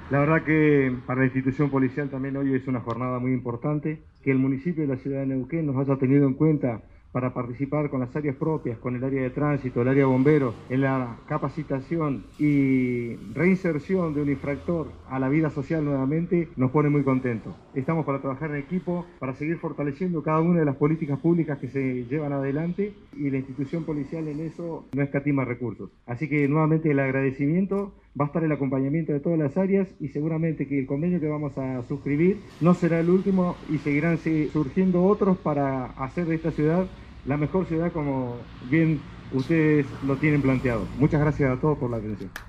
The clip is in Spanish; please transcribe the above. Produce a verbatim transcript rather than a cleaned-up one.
La verdad que para la institución policial también hoy es una jornada muy importante, que el municipio de la ciudad de Neuquén nos haya tenido en cuenta para participar con las áreas propias, con el área de tránsito, el área de bomberos, en la capacitación y reinserción de un infractor a la vida social nuevamente, nos pone muy contentos. Estamos para trabajar en equipo, para seguir fortaleciendo cada una de las políticas públicas que se llevan adelante, y la institución policial en eso no escatima recursos. Así que nuevamente el agradecimiento, va a estar el acompañamiento de todas las áreas, y seguramente que el convenio que vamos a suscribir no será el último y seguirán surgiendo otros para hacer de esta ciudad la mejor ciudad como bien ustedes lo tienen planteado. Muchas gracias a todos por la atención.